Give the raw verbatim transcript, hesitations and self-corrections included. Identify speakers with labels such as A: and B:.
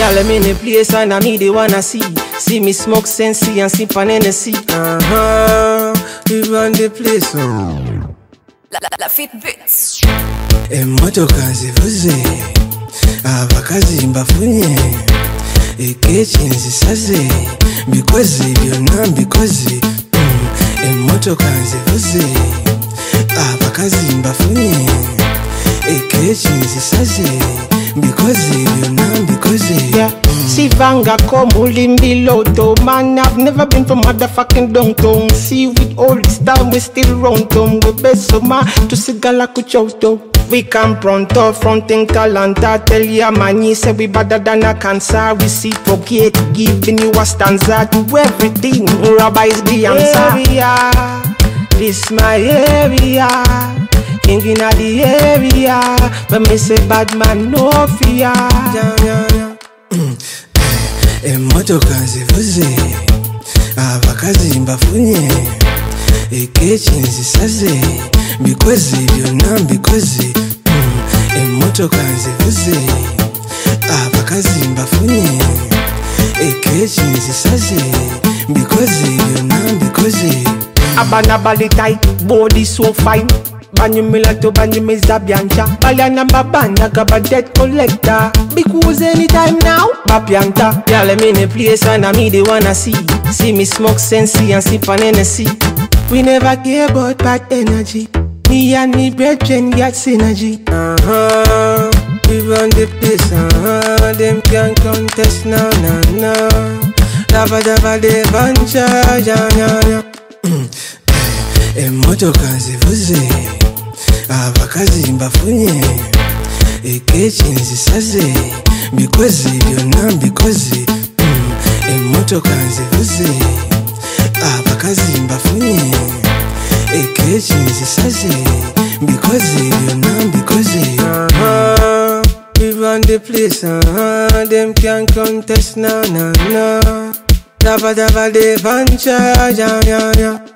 A: Girl, I'm in the place and I me they wanna see. See me smoke Sensi and sip an Hennessy. Uh-huh, we run the place. Oh.
B: La, la, la fit bits.
A: Emotoka zivuze, abakazi mbafunye, ekechi nzisaze, bikoze byonna mbikoze. Emotoka zivuze, abakazi mbafunye, ekechi nzisaze, bikoze byonna mbikoze. Yeah. Sivanga Komuli Loto. Man, I've never been from motherfucking downtown. See, with all this time, we still round town. We best so man to Sigala Kuchoto. We come pronto, fronting Talanta. Tell ya man, you say we better than a cancer. We see forget, giving you a stanza to everything. Rabbi is the answer. Area, this my area. King in the area. When me say bad man, no fear. Yeah, yeah, yeah. Emotoka zivuze, abakazi mbafunye, ekechi nzisaze, bikoze byonna mbikoze. Emotoka zivuze, abakazi mbafunye, ekechi nzisaze, bikoze byonna mbikoze. Abana bali tight, body so fine. Banyu milato, banyu mizabiancha. Baliana babanda, gaba debt collector. Because anytime now, bapianta. Y'all I'm in a place and I me they wanna see. See me smoke Sensi and sip an Hennessy. We never care about bad energy. Me and me brethren got synergy. Uh-huh, we run the place, uh-huh. Them can't contest now, now, now. Dava dava de vancha, ya, ya, ya. Emotoka zivuze, abakazi mbafunye, ekechi nzisaze, bikoze byonna mbikoze. Emotoka zivuze, abakazi mbafunye, ekechi nzisaze, bikoze byonna mbikoze. Uh-huh, we run the place, uh-huh. Them can't contest now, now, now. Dava dava de vancha, ya, ya, ya.